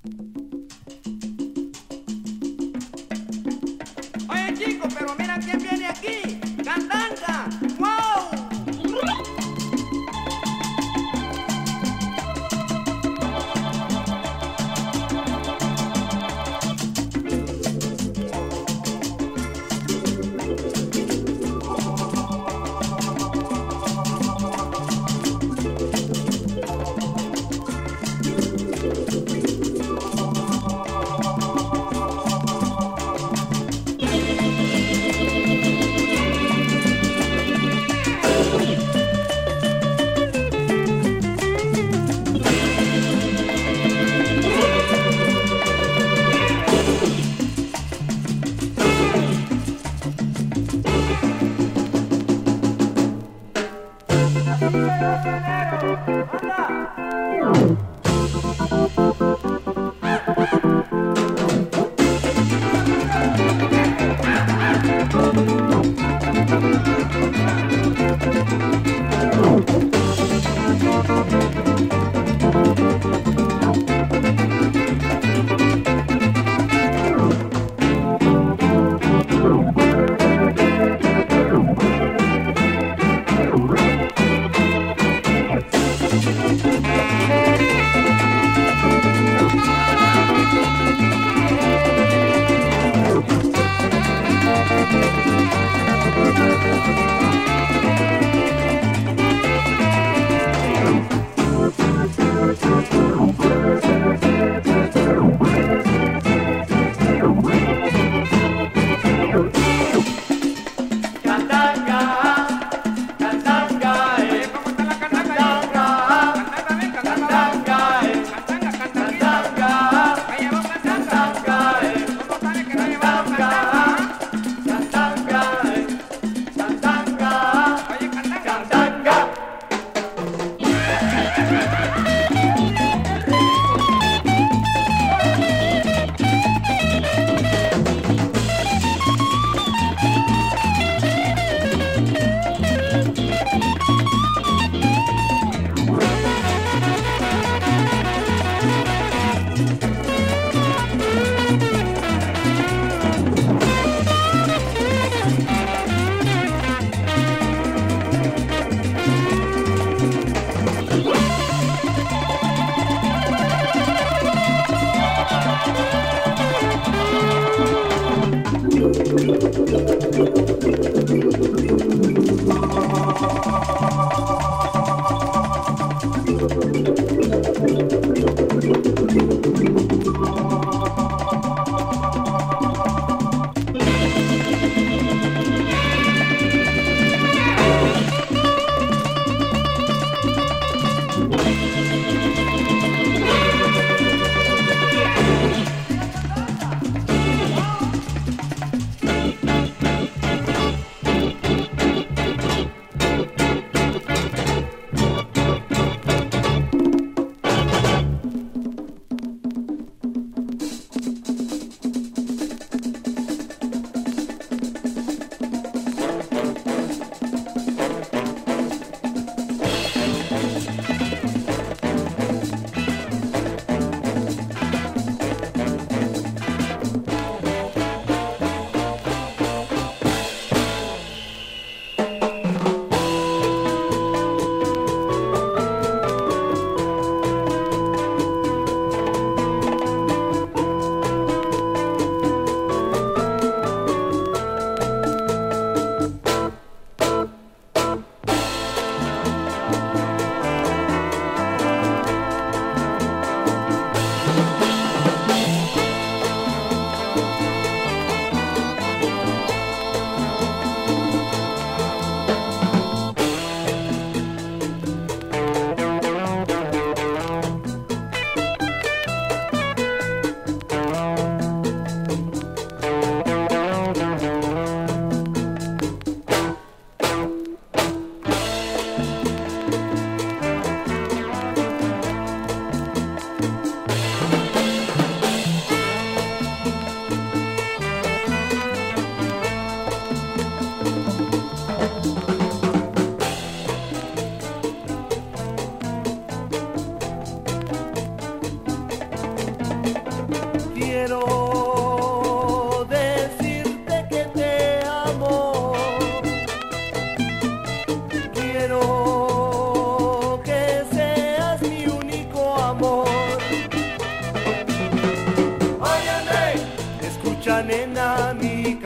Oye chicos, pero mira quién viene aquí. Candanga. ¡Wow!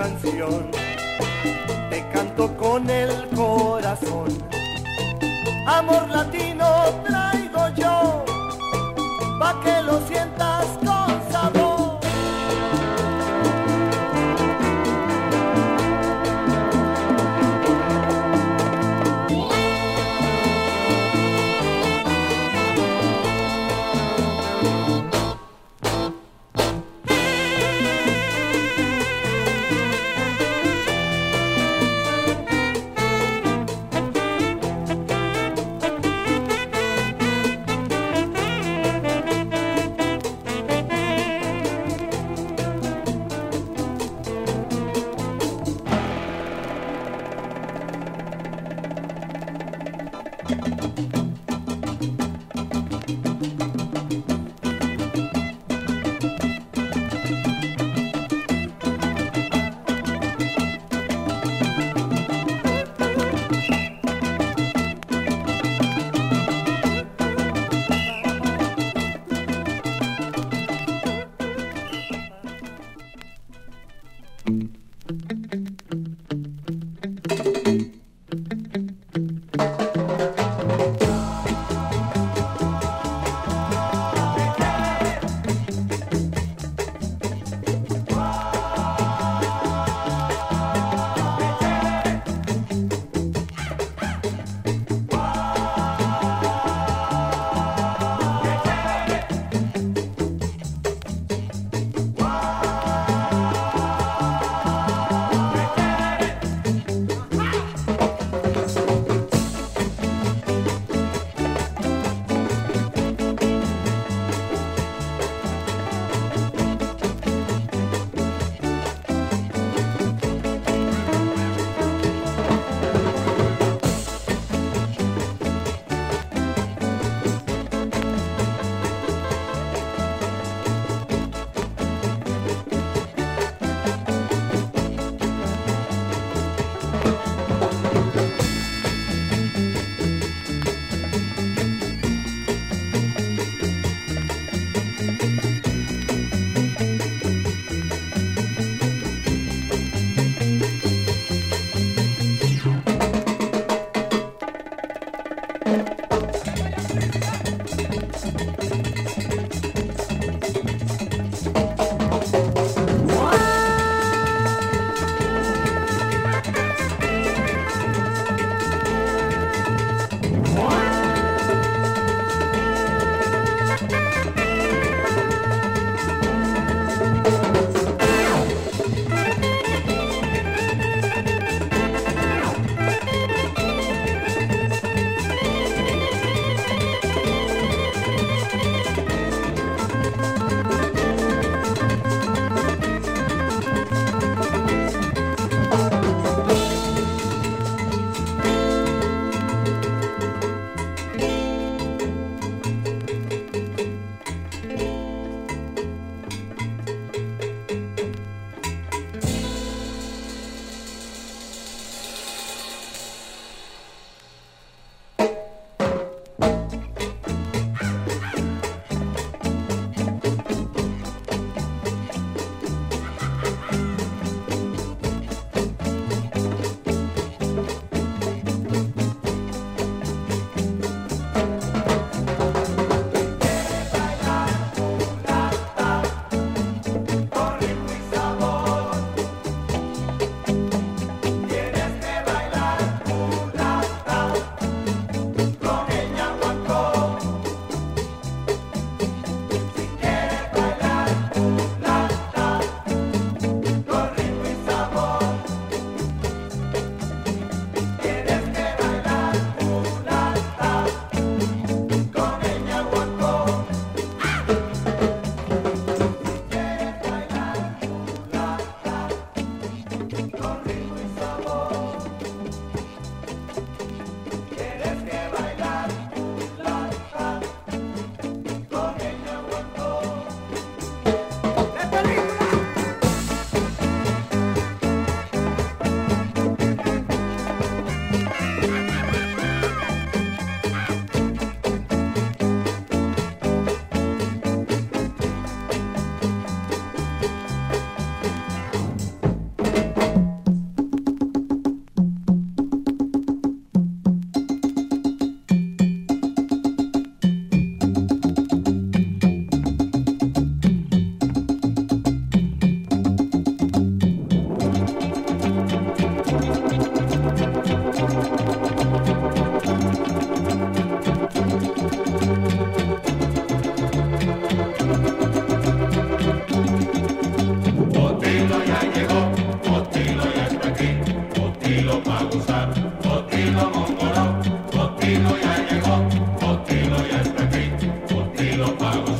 canción, te canto con el corazón. Amor latino traigo yo, pa' que lo sientas con sabor.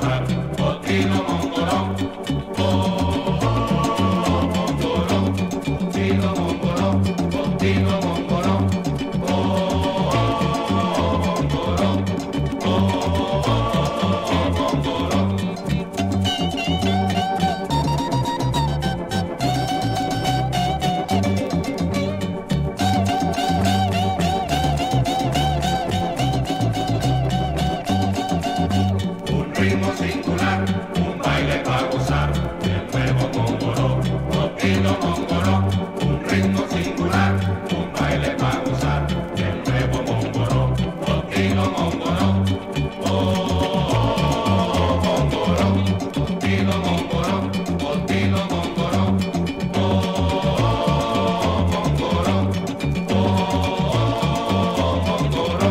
gozar. Potilo mongolón, mongolón, potilo mongolón, potilo mongolón, mongolón, mongolón. Ritmo singular, un baile para gozar, el nuevo mongoló, potilo mongoló. Un ritmo singular, un baile para gozar, el nuevo mongoló, potilo mongoló. Oh, mongoló, potilo mongoló, potilo mongoló. Oh, mongoló, mongoló.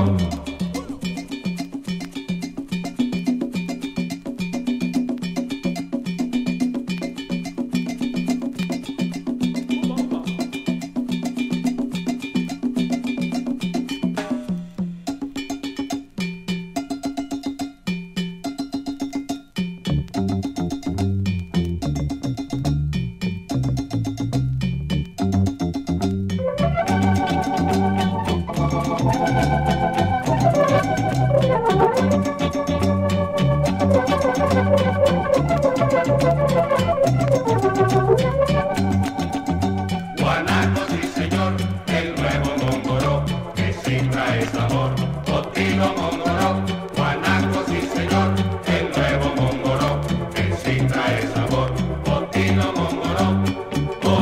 Guanaco, sí señor, el nuevo mongoló, que sí trae sabor. Potilo mongoló, guanaco, sí señor, el nuevo mongoló, que sí trae sabor. Potilo mongoló, oh,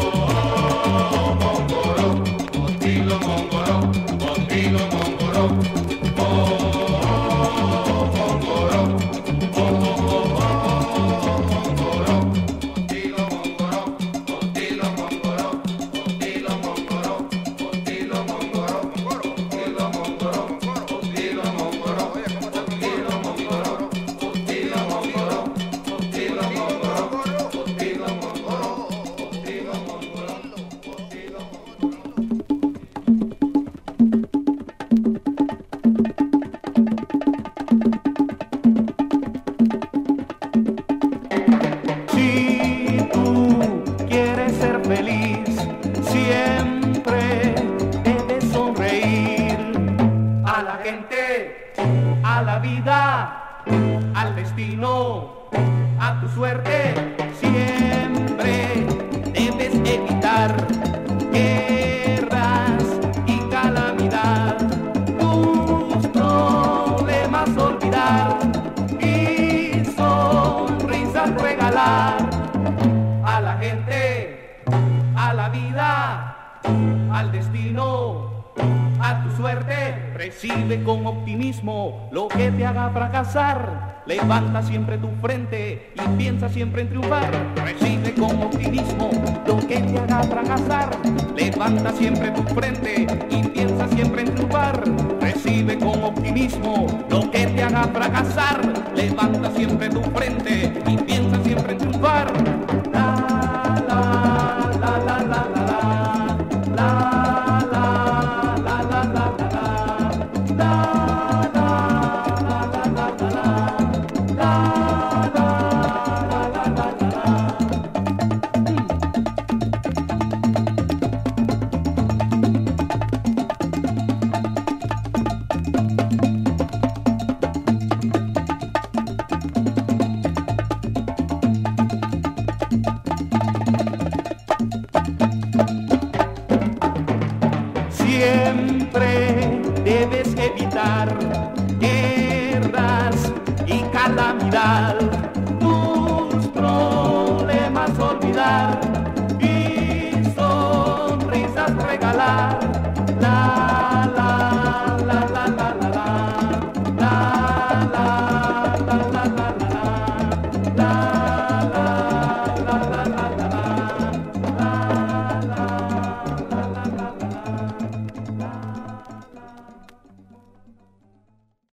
mongoló, potilo mongoló, potilo mongoló. Oh, mongoló, mongoló, potilo mongoló, potilo mongoló. Potilo mongoló, potilo mongoló, potilo mongoló, potilo mongoló, potilo mongoló, potilo mongoló, potilo mongoló, potilo mongoló, potilo mongoló, potilo Si tú quieres ser feliz, siempre debes sonreír a la gente, a la vida, al destino, a tu suerte. Siempre debes evitar guerras y calamidad, tus problemas olvidar y sonrisas regalar a la gente, a la vida, al destino, a tu suerte. Recibe con optimismo lo que te haga fracasar. Levanta siempre tu frente y piensa siempre en triunfar. Recibe con optimismo lo que te haga fracasar. Levanta siempre tu frente y piensa siempre en triunfar. Recibe con optimismo lo que te haga fracasar. Levanta siempre tu frente y piensa siempre en triunfar. La, la, la, la, la, la, la. Siempre debes evitar guerras y calamidad.